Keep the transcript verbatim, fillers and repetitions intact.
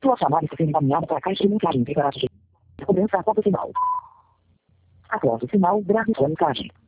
Sua chamada está sendo encaminhada para a caixa de mensagem. Deverá cobrança após o sinal. Após o sinal, grave sua mensagem.